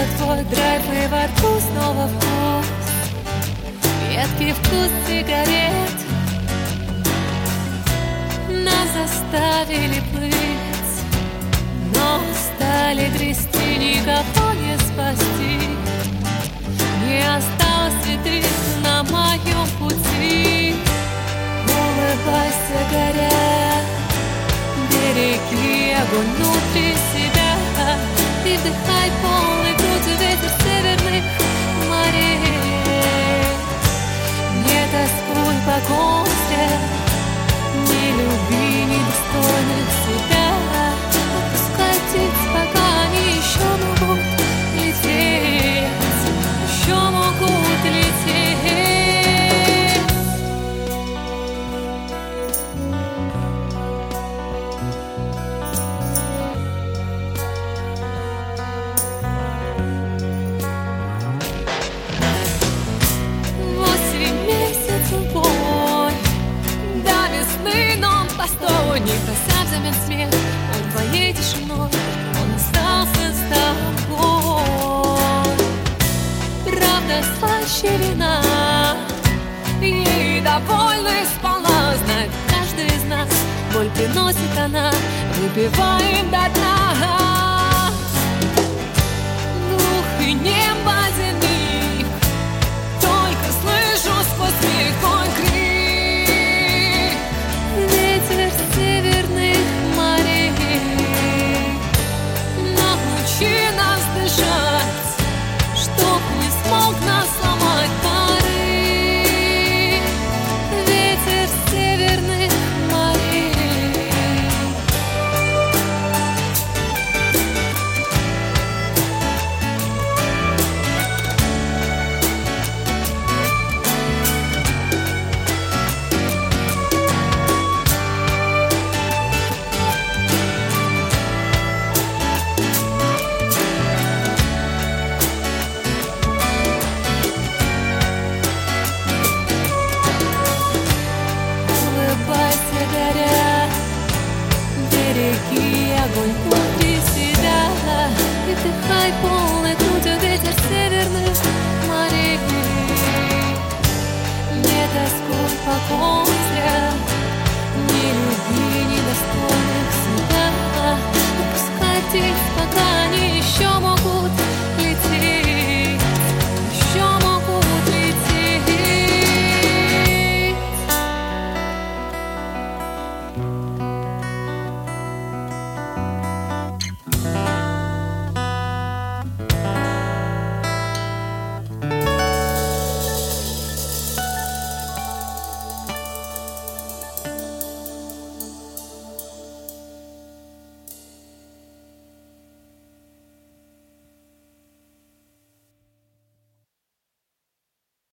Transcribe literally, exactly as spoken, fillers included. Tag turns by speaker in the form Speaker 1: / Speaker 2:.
Speaker 1: снова твой драйв, и во рту снова вкус, едкий вкус сигарет. Нас заставили плыть, но стали грести, никого не спасти. Не осталось ветрит на моем пути. Улыбайся, горя, береги огонь внутри себя и вдыхай полной грудью ветер северных морей. Не тоскуй по гостя, не люби недостойных себя. Отпускай птиц, пока они еще могут лететь, еще могут лететь. Не прося взамен смех, он твоей тишиной, он остался с тобой. Правда слаще вина, ей довольны сполна, знает каждый из нас, боль приносит она, выпиваем до дна.